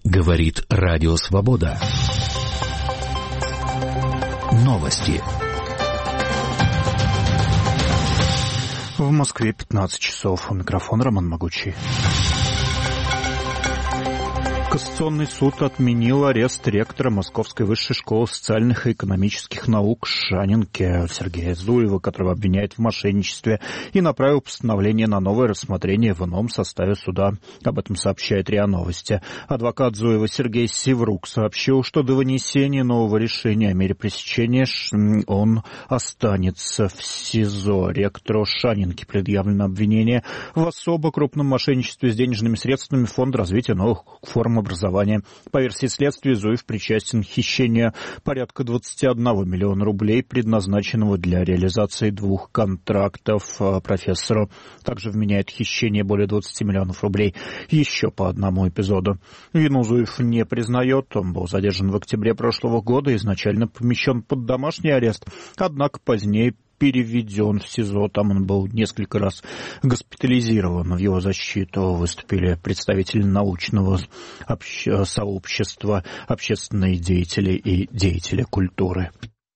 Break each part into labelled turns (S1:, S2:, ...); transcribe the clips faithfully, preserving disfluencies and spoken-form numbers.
S1: Говорит Радио Свобода. Новости.
S2: В Москве пятнадцать часов. У микрофона Роман Могучий. Кассационный суд отменил арест ректора Московской высшей школы социальных и экономических наук Шаненке Сергея Зуева, которого обвиняют в мошенничестве, и направил постановление на новое рассмотрение в ином составе суда. Об этом сообщает РИА Новости. Адвокат Зуева Сергей Севрук сообщил, что до вынесения нового решения о мере пресечения он останется в СИЗО. Ректору Шаненке предъявлено обвинение в особо крупном мошенничестве с денежными средствами Фонда развития новых форм образования. По версии следствия, Зуев причастен к хищению порядка двадцать один миллион рублей, предназначенного для реализации двух контрактов профессору. Также вменяет хищение более двадцать миллионов рублей еще по одному эпизоду. Вину Зуев не признает. Он был задержан в октябре прошлого года, изначально помещен под домашний арест, однако позднее переведен в СИЗО. Там он был несколько раз госпитализирован. В его защиту выступили представители научного общ... сообщества, общественные деятели и деятели культуры.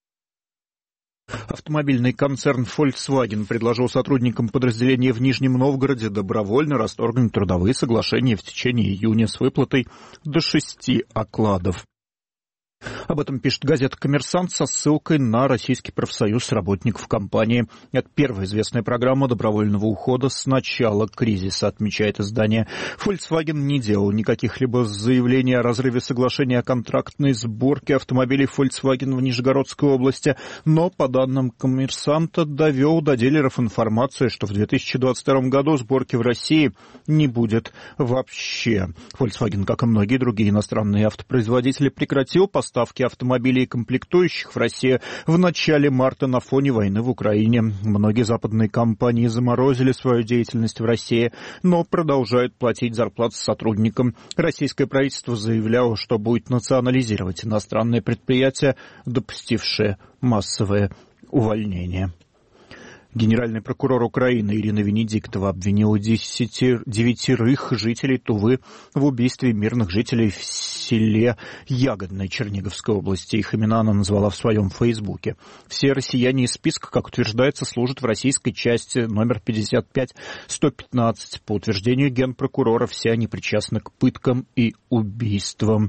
S2: Автомобильный концерн Volkswagen предложил сотрудникам подразделения в Нижнем Новгороде добровольно расторгнуть трудовые соглашения в течение июня с выплатой до шести окладов. Об этом пишет газета «Коммерсант» со ссылкой на Российский профсоюз работников компании. Это первая известная программа добровольного ухода с начала кризиса, отмечает издание. Volkswagen не делал никаких либо заявлений о разрыве соглашения о контрактной сборке автомобилей Volkswagen в Нижегородской области, но, по данным «Коммерсанта», довел до дилеров информацию, что в две тысячи двадцать втором году сборки в России не будет вообще. Volkswagen, как и многие другие иностранные автопроизводители, прекратил поставки Ставки автомобилей и комплектующих в России в начале марта на фоне войны в Украине. Многие западные компании заморозили свою деятельность в России, но продолжают платить зарплаты сотрудникам. Российское правительство заявляло, что будет национализировать иностранные предприятия, допустившие массовые увольнения. Генеральный прокурор Украины Ирина Венедиктова обвинила десяти, девятерых жителей Тувы в убийстве мирных жителей в селе Ягодное Черниговской области. Их имена она назвала в своем фейсбуке. Все россияне из списка, как утверждается, служат в российской части номер пятьдесят пять сто пятнадцать. По утверждению генпрокурора, все они причастны к пыткам и убийствам.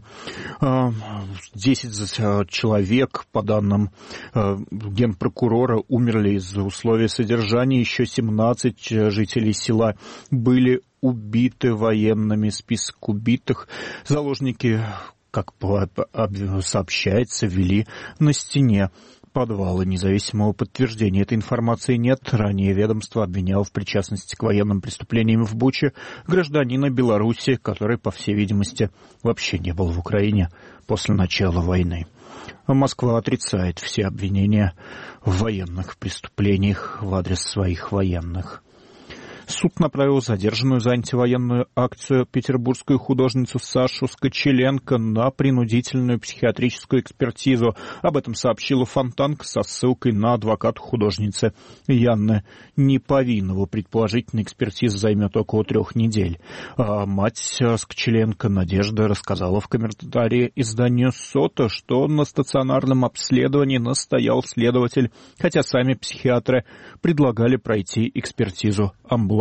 S2: Десять человек, по данным генпрокурора, умерли из-за условий содержания. Еще семнадцать жителей села были убиты военными. Список убитых заложники, как сообщается, вели на стене подвала. Независимого подтверждения этой информации нет. Ранее ведомство обвиняло в причастности к военным преступлениям в Буче гражданина Беларуси, который, по всей видимости, вообще не был в Украине после начала войны. Москва отрицает все обвинения в военных преступлениях в адрес своих военных. Суд направил задержанную за антивоенную акцию петербургскую художницу Сашу Скочеленко на принудительную психиатрическую экспертизу. Об этом сообщила Фонтанка со ссылкой на адвоката художницы Яны Неповинову. Предположительно, экспертиза займет около трех недель. А мать Скочеленко Надежда рассказала в комментарии изданию «Сота», что на стационарном обследовании настоял следователь, хотя сами психиатры предлагали пройти экспертизу амбулаторно.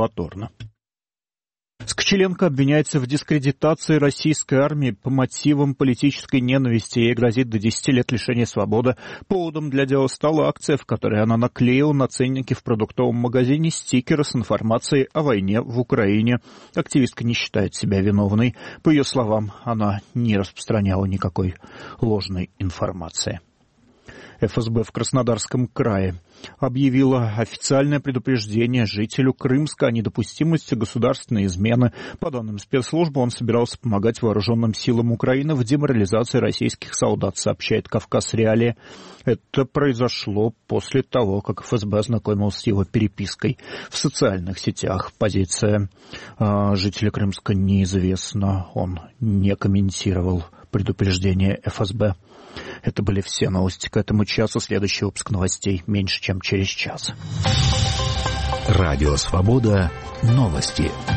S2: Скочеленко обвиняется в дискредитации российской армии по мотивам политической ненависти. Ей грозит до десяти лет лишения свободы. Поводом для дела стала акция, в которой она наклеила на ценнике в продуктовом магазине стикеры с информацией о войне в Украине. Активистка не считает себя виновной. По ее словам, она не распространяла никакой ложной информации. эф эс бэ в Краснодарском крае объявила официальное предупреждение жителю Крымска о недопустимости государственной измены. По данным спецслужбы, он собирался помогать вооруженным силам Украины в деморализации российских солдат, сообщает «Кавказ Реалии». Это произошло после того, как эф эс бэ ознакомился с его перепиской в социальных сетях. Позиция э, жителя Крымска неизвестна. Он не комментировал предупреждение эф эс бэ. Это были все новости к этому часу. Следующий выпуск новостей меньше, чем через час.
S1: Радио Свобода. Новости.